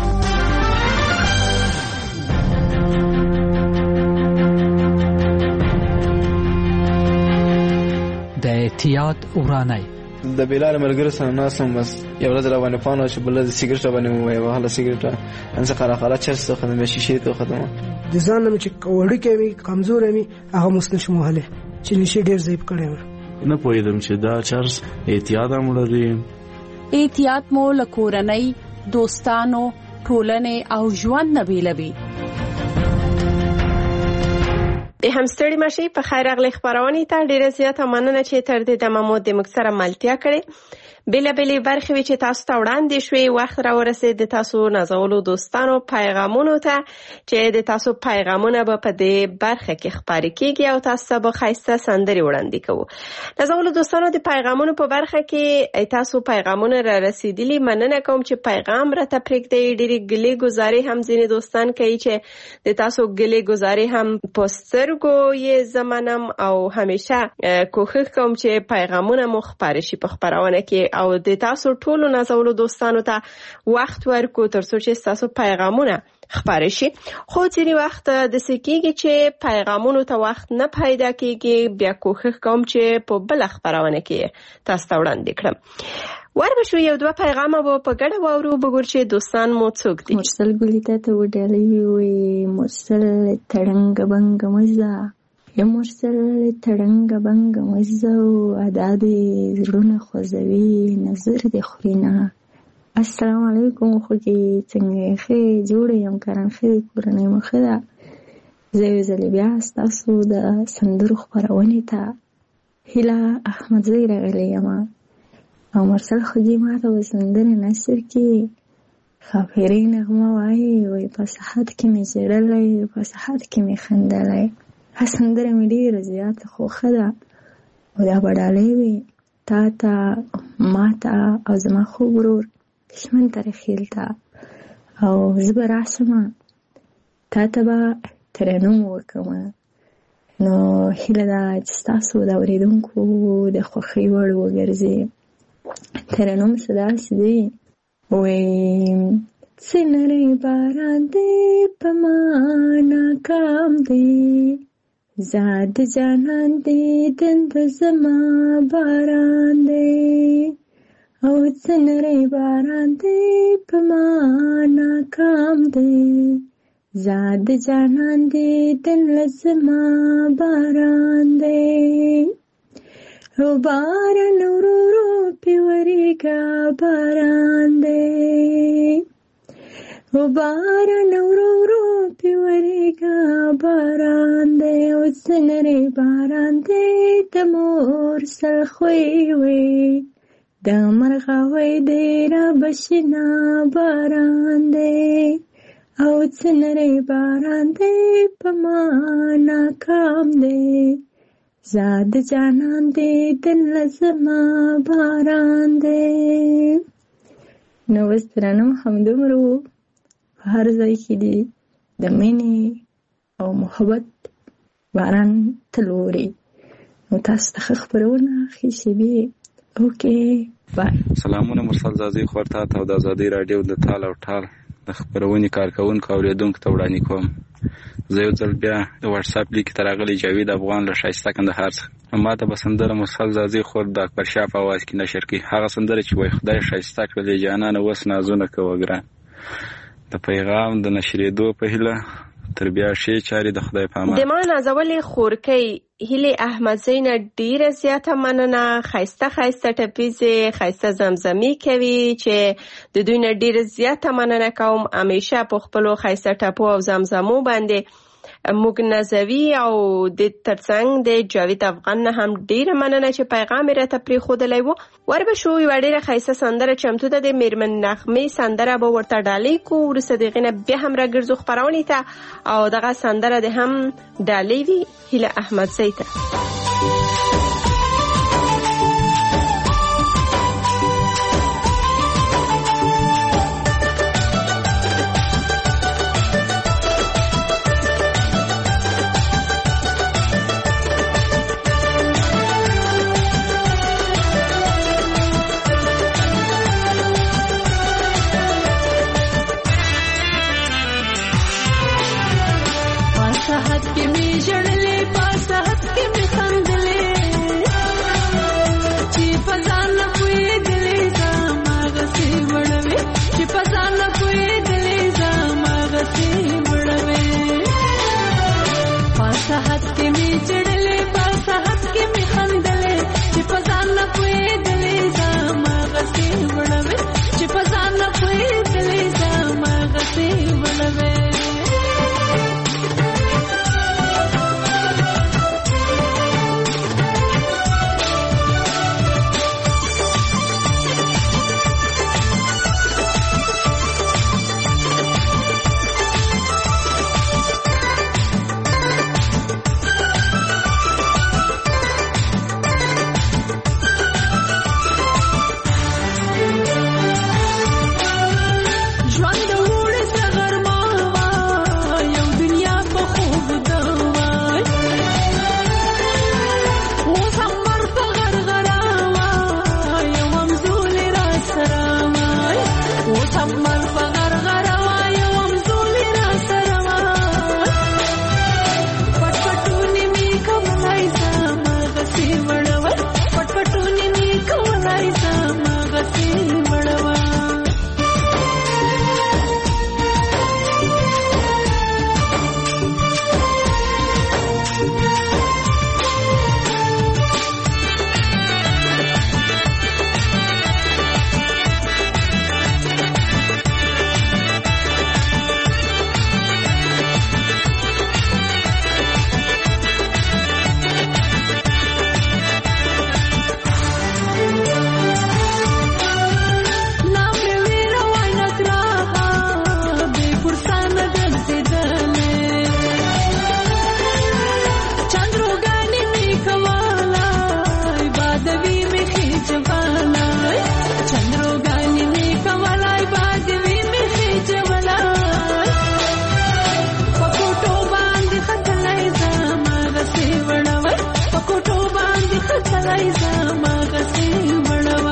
د احتیاط ورانای د بلال ملګری سره ناسم بس یو ورځ را باندې پانو چې بل د سیګریټ باندې مو یو هله سیګریټ انځه قره چرس خدمه شیشه ته خدمه د ځان چې وړي کوي کمزور مي هغه مستش مهله چې نشي ډیر ضعیف کړي نه پوهیدم چې دا چرس احتیاط هم لري احتیاط مو لکورنۍ دوستانو ټولنې او ژوند نبیلوي د همستړي مشي په خیر اغلی خبرونه ته ډیره زیاته مننه چې تر دې د ممو د مکسره ملتیا کړي بلې برخې چې تاسو ته وړاندې شوي وخت را ورسید د تاسو نازولو دوستانو پیغامونو ته چې د تاسو پیغامونه به په دې برخه کې خبرې کیږي او تاسو به خاصه سندري وړاندې کوو نازولو دوستانو د پیغامونو په برخه کې تاسو پیغامونه را رسیدلی مننه کوم چې پیغام را ته پرېږدئ ډېری ګلې گزاري هم ځینې دوستان کوي چې د تاسو ګلې گزاري هم پوسټرګو یې زمانم او همیشه کوښښ کوم چې پیغامونه مو خبرې شي په خبرونه کې او د تاسو ټولو نازولو دوستانو ته وخت ورکو ترڅو چې تاسو پیغامونه خبرې شي. خو ځینې وخت د سکیږي چې پیغامونو ته وخت نه پیدا کیږي. بیا کوښښ کوم چې په بل خبرونه کې تاسو ته وړاندې کړم. وربشو یو دوه پیغامه به په ګډه واورو. بګور چې دوستان مو څوک دي؟ مرسل ګلیته ته وډلې وي مرسل تړنګ بنګ مزه یا مرسل تړنګ بنګ مزه ادا دې زړونه خوځوي نظر دې خورينا. السلام علیکم. خوږی څنګه ښه جوړ یم کارن ښه کورنۍ مخه ده. زه زلی بیا تاسو د سندرو خبرونه ته هیله احمدزی راغلی یم او مرسل خوږی ماته وسندره نشر کی خافری نغمه وای په صحت کې می جړلې په صحت کې می خندلې سندره مې ډیره زیات خوښه ده او دا وړاندې وي تا ماته او زما خوب ورور کشمن ترخیل تا او زبر راسمه تا به ترنم وکم. نو هیله دا چې تاسو دا اوریدونکو د خوښۍ وړ وګرځي. ترنم صدا سي وي سنري باران دې پمانا کام دې زاد جانان دې دند زما باران دې او سنري باران دې پمانا کام دې زاد جانان دې دند زما باران دې او باران ورو پیوریگا باران دے او باران ورو پیوریگا باران دے او سنرے باران دے دمور سلخوی وی دمرغوی دے را بشنا باران دے او سنرے باران دے پمانا کام دے زاد جانان دے دل زما باران دے. نو وسترانم همدومرو هر ځای کې دي د مینې او محبت باران تلوري. نو تاسو ته خبرونه خېشبي. اوکې بای. سلامونه مرسل زازي خورتا ته د آزادۍ رادیو د تال او ټال د خبرونې کارکونکو اوریدونکو ته وړاندې کوم. زه یو ځل بیا د واتس اپ لیک ته راغلی جاوید افغان له شایسته کندهار څخه. ما ته به سندره مرسل زازي خور د اکبر شاه په اواز کې نشر کړي. هغه سندره چې وای خدای شایسته کړلې جانانه وس نازونه کوه ګران. د پیغام د نشریدو په هیله تر بیا شي چاري د خدای په امان. د ما نازولې خورکۍ هیله احمدزی نه ډیره زیاته مننه. خایسته ټپیزه خایسته زمزمي کوي چې د دوی نه ډیره زیاته مننه کوم. همیشه په خپل خایسته ټپو او زمزمو باندې موږ نازوي او د ترڅنګ د جاوید افغان نه هم ډیره مننه چې پیغام راته پرې خودلای وو. وربشو یو ډیره خایسته سندره چمتو ده د میرمن نغمه سندره به ورته ډالۍ کو ورسره دغه بیا هم راګرځو خبرونه ته او دغه سندره ده هم ډالۍ وی هیله احمدزی ته. پاسحت کې می جړلې پاسحت کې می خندلې ولای زما غسی وړوا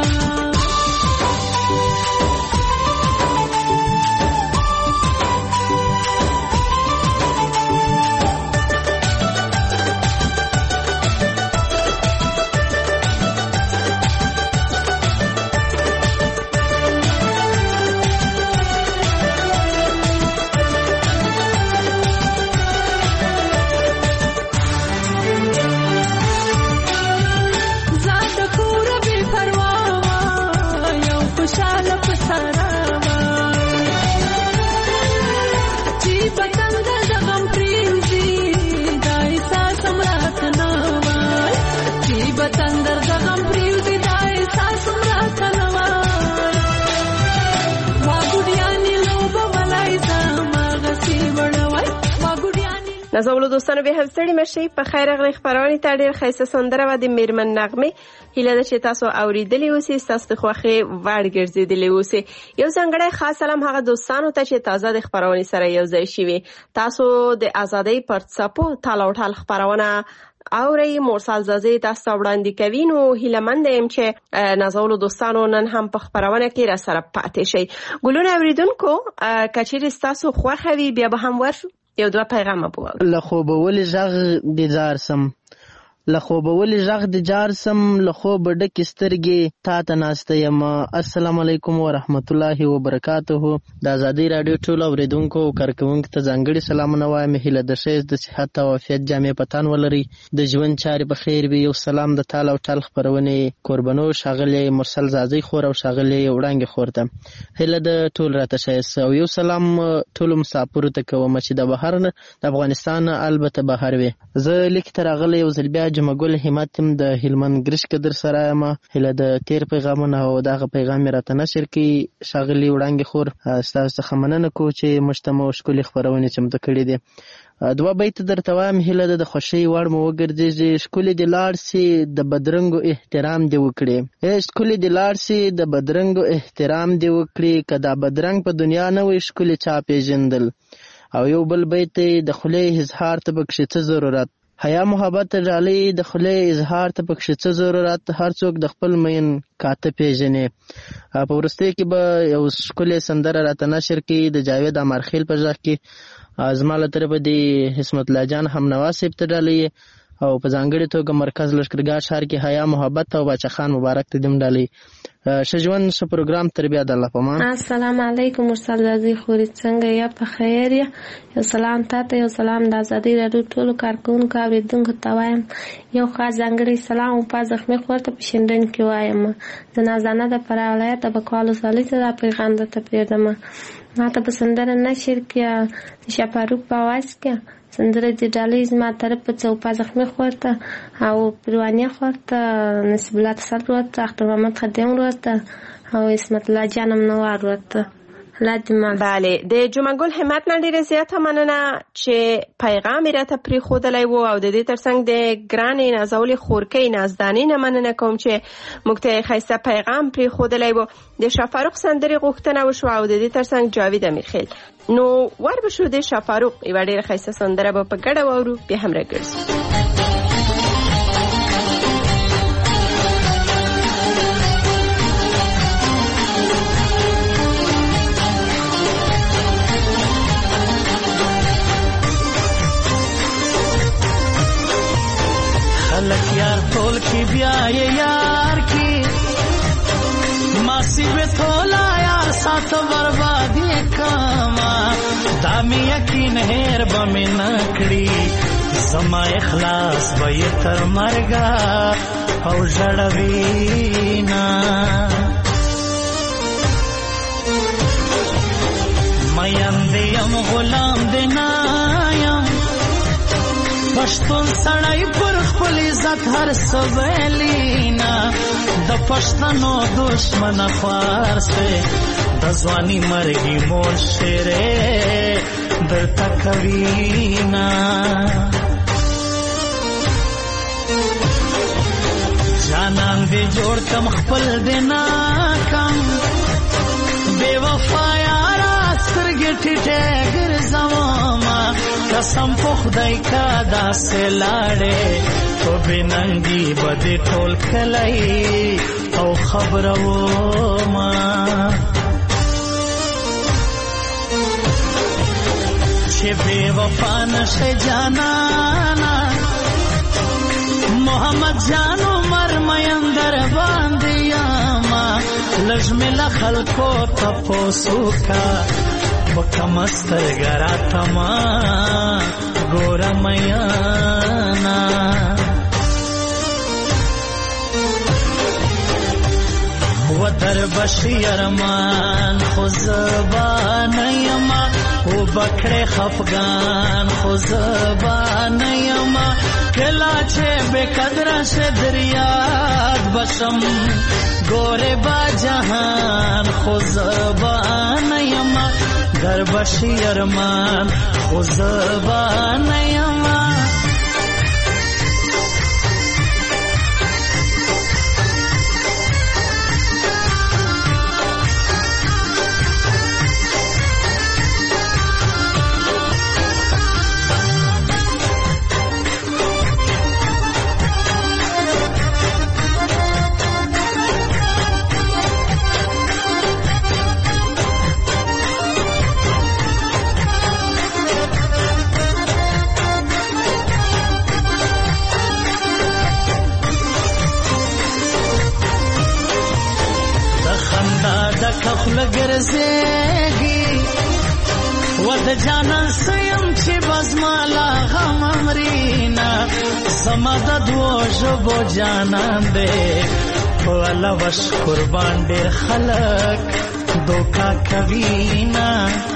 نازولو دوستانو به هم ستړي مشي په خیر غلي خبرونه ته ډېر ښایسته سندره و د میرمن نغمه هیله ده چې تاسو اوریدلی اوسئ تاسو د خوخي وړ ګرځیدلی اوسئ یو څنګه خاص سلام هغه دوستانو ته چې تازه د خبرونه سره یو ځای شي تاسو د ازادۍ پر څپو تاله ټال خبرونه اوري مرسل زازي تاسو وړاندې کوي نو هیله مند یم چې نازولو دوستانو نن هم په خبرونه کې را سره پاتې شي ګلونه اوریدونکو کچېر تاسو خوخوي بیا به هم ورشو یو دوه پیغام بو له خوبول ژغ د زارسم له خوبول ژغ د جارسم له خوب ډک سترګې تا ته ناسته یم السلام علیکم ورحمت الله وبرکاته د ازادي رادیو ټول اوریدونکو کارکونکو ته ځانګړي سلامونه وایم هیله د شیز د صحت او عافیت جامع پتان ولري د ژوند چارې په خیر وي یو سلام د تال او ټال خبرونه قربانو شاغلي مرسل زازي خور او شاغلي وړانګي خور ته هیله د ټول راته شیز او یو سلام ټول مسافر ته کوم چې د بهر د افغانستان البته بهر وي زه لیک ترغلي یو ځل بیا جمګل همتم د هلمند ګرش کدر سره ما هله د تیر پیغامونه او دغه پیغام راته نشر کی شاغلی وړانګي خور تاسو څخه مننه کو چې مجتمع شکل خبرونه چمته کړی دي دوا بیت درته وایم هله د خوشي وړ مو وګرځي شکل د لاړ سي د بدرنګو احترام دی وکړي شکل د لاړ سي د بدرنګو احترام دی وکړي کدا بدرنګ په دنیا نه وي شکل چا پیژندل او یو بل بیت د خله اظهار ته بکشته ضرورت حیا محبت جالي د خله اظهار ته بکشته ضرورت هر څوک د خپل مین کاته پیژنې په ورسته کې به یو شکل سندره راته نشر کې د جاوید امرخیل په ځخ کې ازماله طرف دی حسمت الله جان هم نواسب ته ډالي او په ځانګړي توګه مرکز لشکرګاه شهر کې حیا محبت او بچا خان مبارک ته دم ډالي شجوان سو پروګرام تربیه د الله پامان السلام علیکم مرسل زازي خوري څنګه یا په خیر یو سلام تاسو یو سلام د ازادي رادیو ټول کارکونکو اوریدونکو ته وایم یو خاص ځانګړي سلام په ځخمه خورته په شندن کې وایم د نازانه د پرالایت په کالو سالي ته پیغام ته پیدم ما ته په سندره نشر کې شپاروک په واس کې سندره د ډالیز ما طرف په چوپا زخمه خورته او پروانیا خورته نسب الله تصل ورته اختر محمد خدیم ورته او اسمت الله جانم نوار ورته بله د جمعګل همت نه ډیره زیاته مننه چې پیغام راته پری خودلای وو او د دې ترڅنګ د ګران نازول خورکې نازدانې نه مننه کوم چې مکته خیسته پیغام پری خودلای وو د شفاروق سندري غوښتنه وشو او د دې ترڅنګ جاوید امیرخیل نو ور بشو د شفاروق یو ډیره خیسته سندره په ګډه وورو به هم راګرځي خلک یار ټول کی بیا یار کی ماسی به ټولا یار سات بربادی کما دامی یقین هر بم نکړي زما اخلاص به تر مرګا او جړوینا مېم دیم غلام دینایم پښتون سړی پر خپل عزت هر سویلینا د پښتنو دشمن فارسه د ځواني مرګي مور شیره د تکوینا جانان دې جوړ کم خپل دینا کم بے وفا یارا سترګې ټیټه ګرځوما قسم په خدای کا داسې لاړې په بننګي بده ټول کلی او خبرو ما چې بے وفا نشه جانانا محمد جانو مرمیم در باندې یاما لجمل خلکو تپوسو کا وکمستر ګراتما ګورمیانا ودر بشی ارمان خو زبان یما او بکړې خفغان خو زبان یما کلا چې بے قدر شه دریاد بشم ګوره با جهان خو زبان یما در بشی ارمان خو زبان یما لګرځېږي ود جانان سیم چې بزمالا غم امرینا زما د دوه ژبو جانان دې والا وش قربان ډېر خلک دوکا کوینا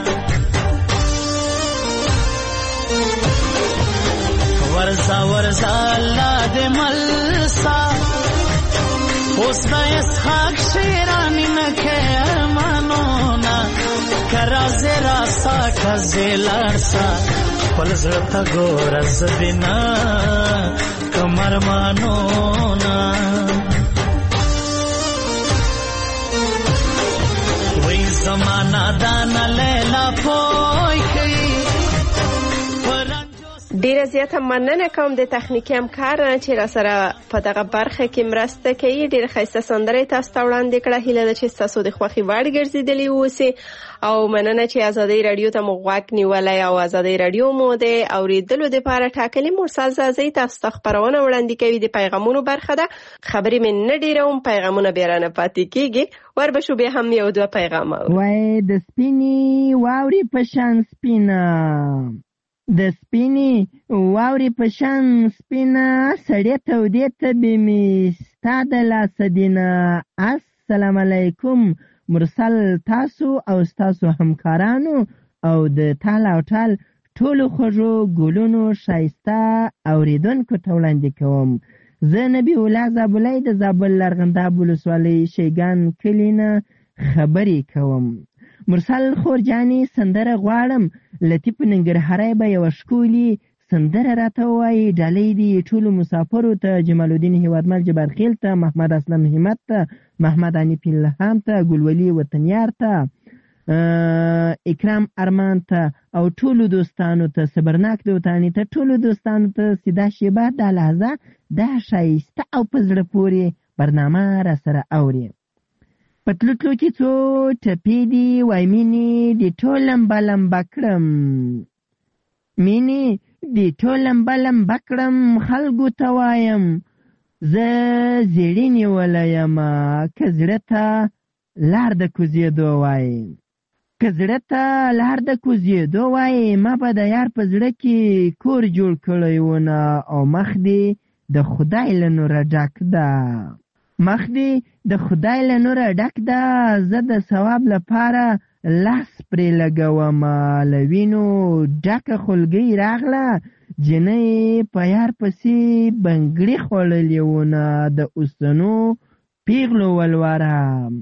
ورزا ورزا الله دې ملسا اوس د اسحاق شیرانی نکه ارمانونا کرازه راسا کزه لارسا پل زړه ګور زدینا کمر مانونا وای زمانہ دانا لیلا پوي کوي ډیره زیاته مننه کوم د تخنیکی همکار چې را سره په دغه برخه کې مرسته کوي. ډیره ښایسته سندره تاسو ته وړاندې کړه. هیله ده چې تاسو د خوښي وړ ګرځېدلي اوسئ او مننه چې ازادۍ رادیو ته مو غوږ نیولی او ازادۍ رادیو مو د اورېدلو دپاره ټاکلي. مرسل زازۍ تاسو ته خپرونه وړاندې کوي. د پیغامونو برخه ده. خبرې مې نه ډېروم، پیغامونه بیا رانه پاتې کېږي. وربشو بیا هم یو دوه پیغام وای د سپینې واورې په شان سپینه، د سپینې واورې په شان سپینه، سړې تودې تبې مې ستا د لاسه دینه. السلام علیکم مرسل، تاسو او ستاسو همکارانو او د ټال او ټال ټولو خوږو ګلونو ښایسته اورېدونکو ته وړاندې کوم. زه نبي الله زابلی د زابل لرغنداب ولسوالۍ شیګان کلي نه خبرې کوم. مرسل خورجانې سندره غواړم، لطیف ننګرهاری به یوه ښکلې سندره راته ووایي. ډالۍ دي ټولو مسافرو ته، جمال الدین هیوادمل جبارخیل ته، محمد اسلم همت ته، محمد حنیف الهام ته، ګلولي وطنیار ته، اکرام ارمان ته او ټولو دوستانو ته، صبرناک دوتانی ته، ټولو دوستانو ته سیده شیبه دا لحظه دا ښایسته او په زړه پورې برنامه را سره اوري. پتلو کې څو ټپې دي وای مینې د ټول لمبه لمبه کړم، مینې د ټول لمبه لمبه کړم، خلکو ته وایم زه زیړې نیولی یم. که زړه ته لار د کوزېدو وایي، که زړه ته لار د کوزېدو وایي، ما به د یار په زړه کې کور جوړ کړی ونه او مخ دې د خدای له نوره ډک ده، مخ دې د خدای له نوره ډک ده. زه د ثواب لپاره لاس پرې لګوم، له وینو ډکه خولګۍ راغله، جنۍ په یار پسې بنګړي خوړلې ونه. د اوسنو پیغلو ولوره،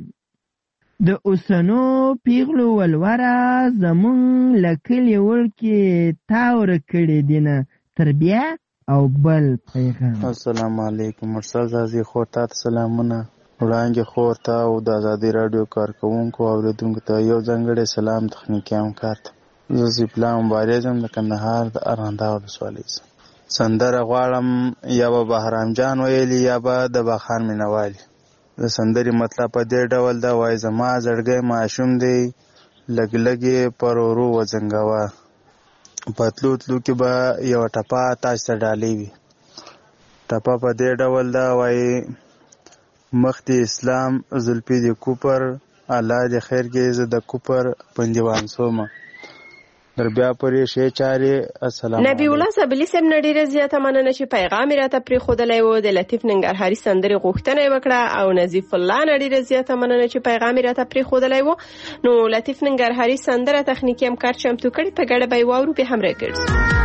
د اوسنو پیغلو ولوره، زمونږ له کلي وړکې تاوره کړې دینه. تر بیا او بل پیغام. السلام علیکم مرسل زازي خور ته سلامونه. وړانګې خور ته او د ازادي راډیو کارکوونکو او اوریدونکو ته یو ځانګړی سلام تخنیکي همکار ته. زه سیفلا مبارز یم د کندهار د ارغنداب ولسوالۍ څخه. سندره غواړم یا به بهرام جان ویلي یا به د باخان مینوالي. د سندرې مطلب په دې ډول ده، وایي زما زړګی ماشوم دی لږ لږ یې پر ورو وزنګوه، په تلو تلو کې به یوه ټپه تاسو ته ډالۍ وي. ټپه په دې ډول ده، وایي مخ دې اسلام زلفې دې کوپر، الله دې خیر کې زه د کوپر بندیوان سومه. در بیا پرې شی چارې. السلام نبی الله سبلی صاحب نه ډیره زیاته مننه چې پیغام راته پرېښودلی و. د لطیف ننګرهاري سندرې غوښتنه یې وکړه او نظیف الله نه ډیره زیاته مننه چې پیغام راته پرېښودلی و. نو لطیف ننګرهاري سندره تخنیکي همکار چمتو کړي، په ګډه به یې واورو، بیا هم راګرځو.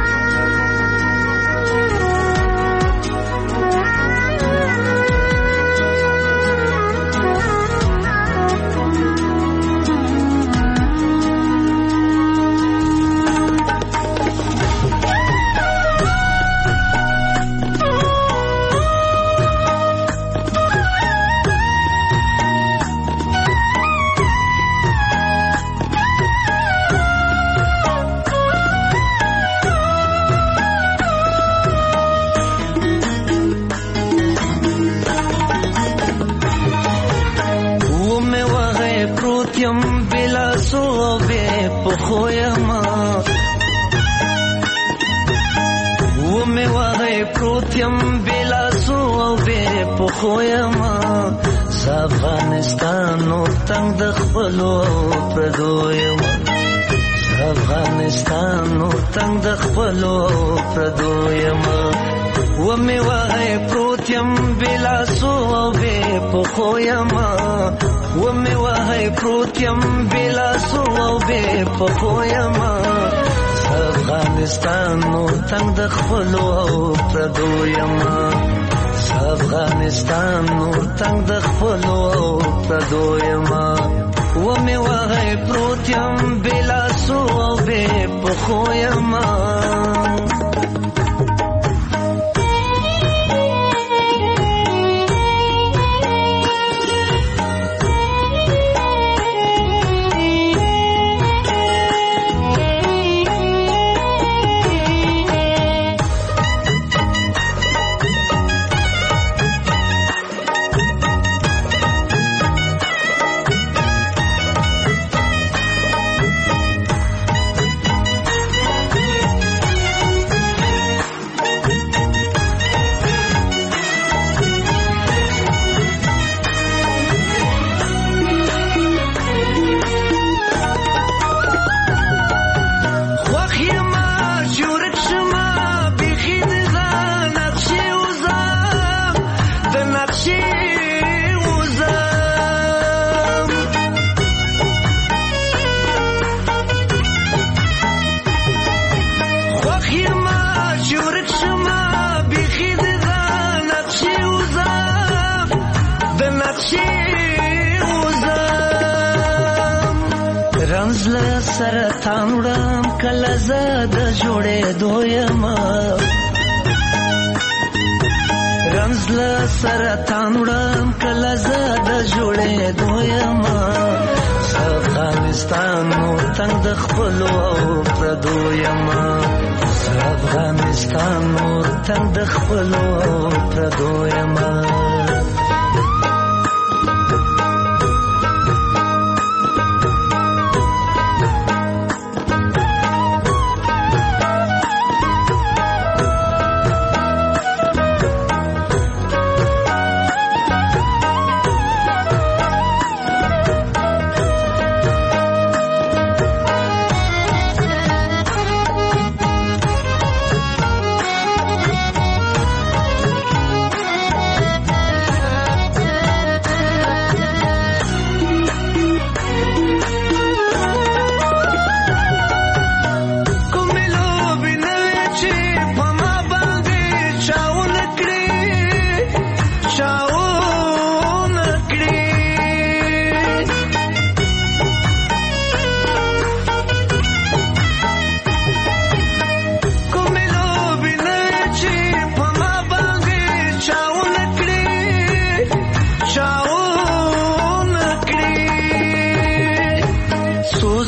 افغانستانو تنگ د خپلو پردویم، افغانستانو تنگ د خپلو پردویم، و می وای پروتیم بلاسو او به پخویم، و می وای پروتیم بلاسو او به پخویم، افغانستانو تنگ د خپلو پردویم، افغانستان نور تنگ د خپلو پردویم، و می وای پروتیم بلاسو او به پخویم. سرطان وړم کله زه د جوړېدو یم، رمز له سرطان وړم کله زه د جوړېدو یم، افغانستان نور تنگ د خپلو پردو یم، افغانستان نور تنگ د خپلو پردو یم.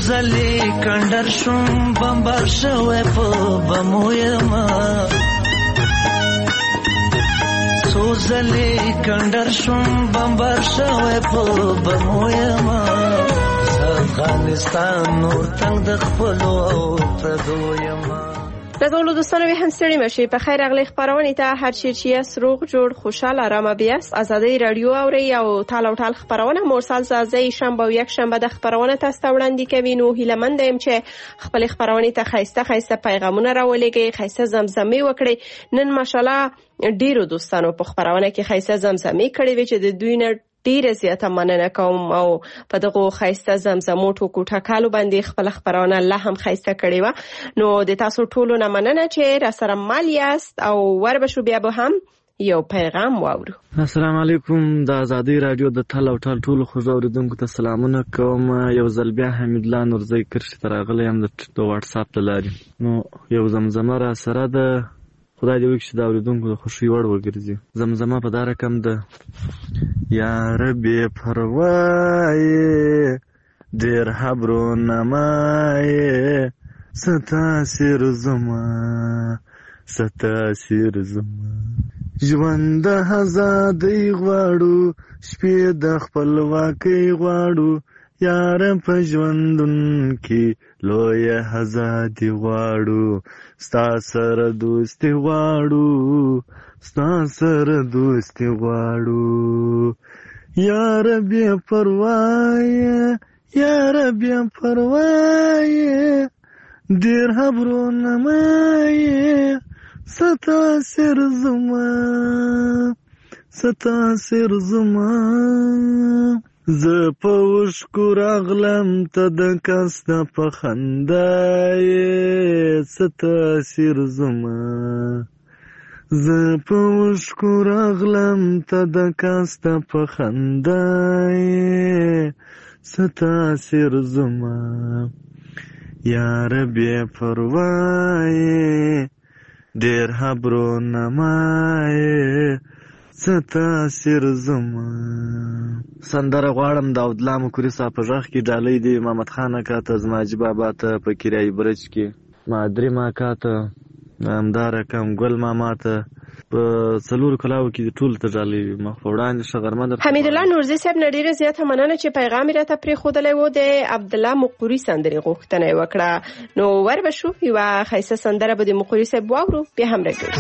زلې کندر شوم بمبار شوی په بمو یما څو زلې کندر شوم بمبار شوی په بمو یما افغانستان نور تنگ د خپلو او پردو یما. نازولو دوستانو به هم ستړي مشي په خیر اغلی خبرونه ته هر چی چې سروغ جوړ خوشاله آرام بیاست. ازادي رادیو اوري او ټال او ټال خبرونه مرسل زازي شنبه او یک شنبه د خبرونه تاسو ته وړاندې کوي. نو هیله مند یم چې خپل خبرونه ته خایسته پیغامونه راولېږي، خایسته زمزمه وکړي. نن ماشاءالله ډیرو دوستانو په خبرونه کې خایسته زمزمه کړې وي چې د دوی نه ډیره زیاته مننه کوم او په دغه خایسته زمزمو ټکو ټکالو باندې خپل خبرونه الله هم خایسته کړی و. نو د تاسو ټولو نه مننه چې را سره مال یاست او ور بشو بیا به هم یو پیغام واورو. السلام علیکم. د ازادي رادیو د ټال او ټال ټولو خوږ اوریدونکو ته سلامونه کوم. یو ځل بیا حمید الله نورزی کرشي ته راغلی یم د واتس اپ له لارې. نو یو زمزمه را سره ده، خدای دې وکړي چې د اوریدونکو د خوښۍ وړ وګرځي. زمزمه په دا رقم ده: یا ربي پروایې ډېر حبرو نمایې ستاسیر زما ژوند د ازادۍ غواړو، شپې د خپلواکۍ غواړو، یار په ژوندون کې لویه ازادي غواړو، ستا سره دوستي غواړو، ستا سره دوستي غواړو. یار بیا پروایه یار بیا پروایه ډېر حبرو نمایه ستاسیر زما زه په اوښکو راغلم ته د کاسته په خندا یې ستاسیر زما زه په اوښکو راغلم ته د کاسته په خندا یې ستاسیر زما یار بیا پروایې ډېر حبرو نمایې ستاسیر زما. سندره غواړم د عبدالله مکوري صاحب په غږ کې، ډالۍ دی محمد خان اکا ته، زماجي بابا ته په کریایي برج کې، مادري ماکا ته، همدا رقم ګل ماما ته، په څلورو کلاو کې ټولو ته ډالۍ مخ په وړاندې ښه غرمه درته. حمید الله نورزي صاحب نه ډېره زیاته مننه چې پیغام یې راته پرېښودلی و. د عبدالله مقوري سندرې غوښتنه یې وکړه. نو ور به شو یوه ښایسته سندره به د مقوري صاحب واورو، بیا هم راګرځو.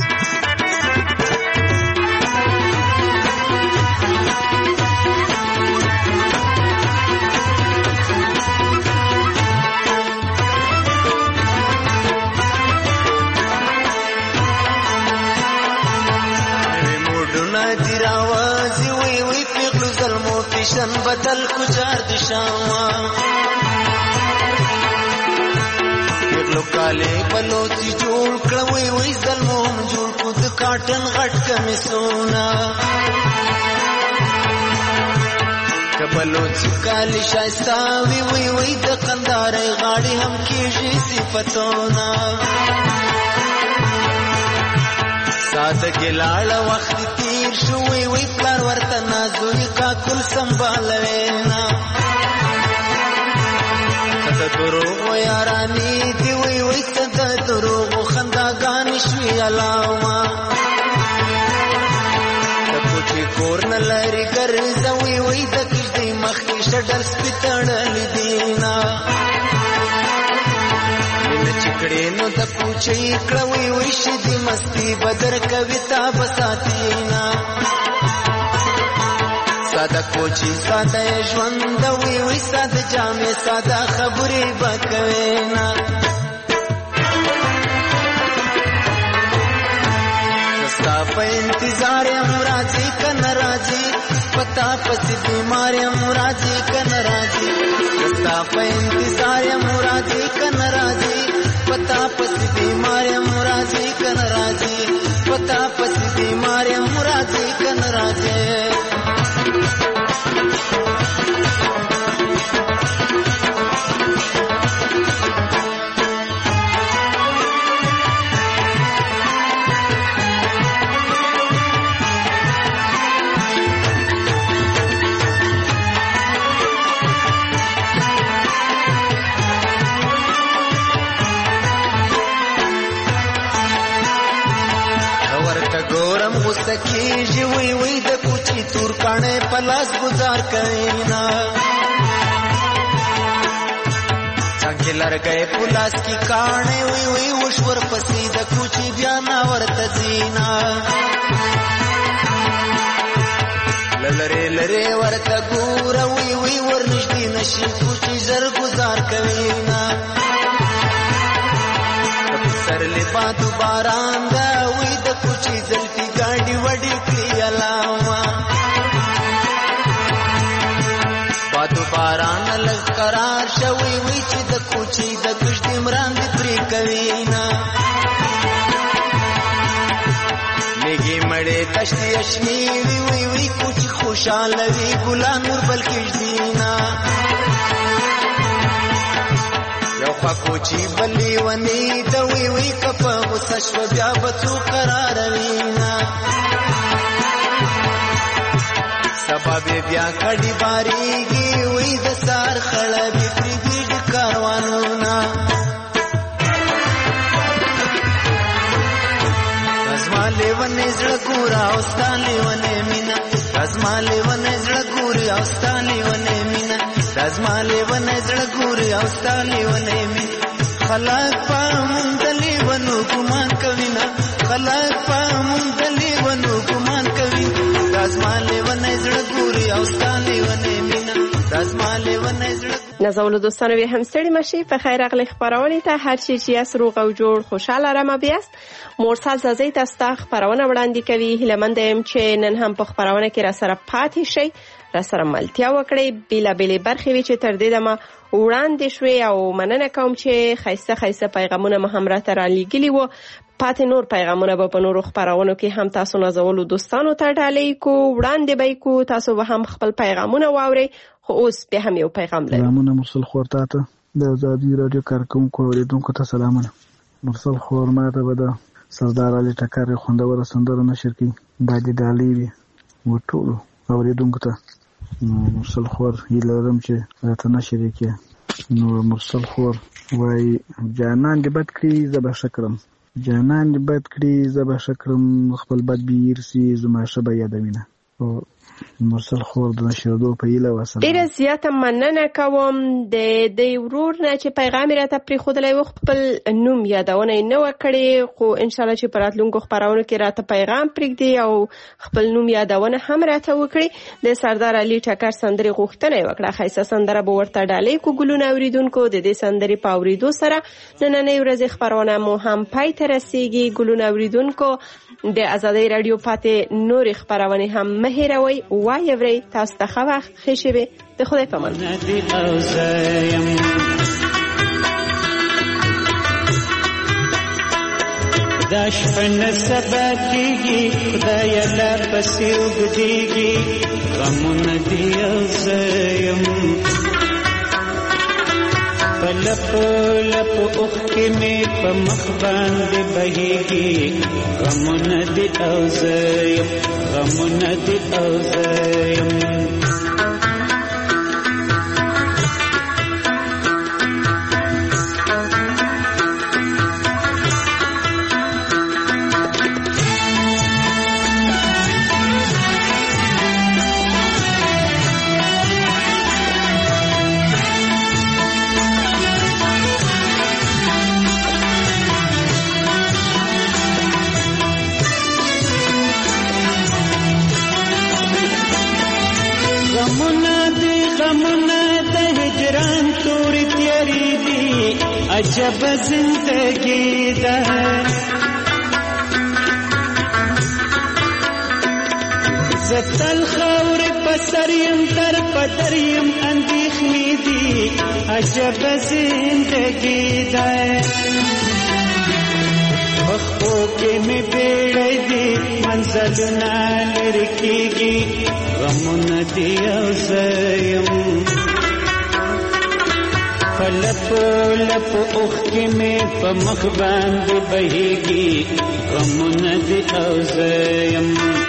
شن بدل کجار دشاوا پیغلو کالے بلوچی جوړ کړوي وې ظلمون جوړ کو د کاټن غټ کمی سونا کبلوچی کالي شایستا وی وې وې د قندارې غاړي هم کېږي صفاتونه ساده ګلاړ وخت تیر شوې وې پلار ورته نازوي کاکل سنبالوینا کته دروغ یارانی دی وې وې کته دروغ خنداګان شوي علاوه کته چې کور نه لري ګرځوي وې د کښې مخ کې شډر سپیتړل دینا چکړې نو د پوچې کړوي وې شدي مستی بدر کويتا بساتینا ساده کوچي ساده ژوند وې وې ساده جامې ساده خبرې وکوينا ستا په انتظار یم راځي کنه راځي پتا پس بیمار یم راځي کنه راځي ستا په انتظار یم راځي کنه راځي پتا پس بیمار مرادی کن راځي پتا پس بیمار مرادی کن راځي کانه پلاس گزار کوینا څنګه لرګې پلاس کی کانه وی وی وشور پسې د کوچي بیا نا ورته زینا لره لره ورته ګور وی وی ورنشتي نشي کوچي زر گزار کوینا سرلی بادو باران دا وی د کوچی زلفی گاڑی وڈی کری علاوہ بادو باران لگ قرار شوی وی چی د کوچی د کشت عمران دی پری کوینا لگی مڑے تشتی اشنی وی وی وی کوچی خوشان لوی گلان نور بلکش دینا کوچی بلی ونی دوی وی کپ غسشو بیا بچو قرار وینا سبب بیا کڑی باریگی وی دسار خلبی پریدی کاروانونا رزما لیوانی زڑگورا اوستا لیوانی مینا رزما لیوانی زڑگوری اوستا لیوانی مینا رزما لیوانی زڑگوری اوستا لیوانی مینا خلق پا مندلی ونو گمان کوینا خلق پا مندلی ونو گمان کوینا رازمالی ونی زڑگوری اوستالی ونی مینا رازمالی ونی زڑگوری نازولو دوستانو بیا هم ستړي مشي په خیر اغلی خبرونې ته هر چی چې اس روغ او جوړ خوشاله رمه بیاست مرسل زازی تاسو ته خبرونه وړاندې کوي هیله یم چې نن هم په خبرونه کې را سره پاتې شئ را سره ملتیا وکړئ بیلابیلې برخې وي چې تر دې دمه وړاندې شوې او مننه کوم چې ښایسته ښایسته پیغامونه مو هم راته رالیږلي وو پاتې نور پیغامونه به په نورو خپرونو کې هم تاسو نازولو دوستانو ته ډالۍ کو وړاندې به کو تاسو به هم خپل پیغامونه واورئ خو اوس بیا هم یو پیغام لرو سلامونه مرسل خور ته د آزادي رادیو کارکونکو اوریدونکو ته سلامونه مرسل خور ماته به د سردار علي ټکر خوندوره سندره نشر کړي دا د ډالۍ وي ټولو اوریدونکو ته مرسل خور هیله لرم چې راته نشر یې کړي نو مرسل خور وایي جانان دې بد کړي زه به ښه کړم جانان دې بد کړي زه به ښه کړم خپل بد به هېر سي زما ښه به یادوینه مرسل خور د نشردو په هیله وسلام ډیره زیاته مننه کوم د ورور نه چې پیغام راته پرېښودلی و خپل نوم یادونه نه وکړي خو انشاءالله چې په راتلونکو خپرونو کې راته پیغام پرېږدي او خپل نوم یادونه هم راته وکړي د سردار علي ټکر سندرې غوښتنه یې وکړه ښایسته سندره به ورته ډالۍ کو ګلونه اوریدونکو د دې سندرې په اورېدو سره نننۍ ورځې خپرونه مو هم پای ته رسیږي ګلونه اوریدونکو د آزادۍ رادیو پاتې نورې خپرونې هم مه هېروئ وای اورئ تاسو ته ښه وخت ښې شېبې د خدای په امان دا شپه نه سبا کېږي خدایه لا پسې اوږدېږي غمونه دې او زه یم په لپو لپو اوښکې مې په مخ باندې بهېږي غمونه دې او زه یم غمونه دې او زه یم عجب زندگی ده زتل خور پسریم در پدریم اندیخنی دی عجب زندگی ده بخو کې می بیړې دی منزلونه لرکیږي غمونه دی او زیم لپو لپو اوښکې مې په مخ باندې بهېږي غمونه دې او زه یم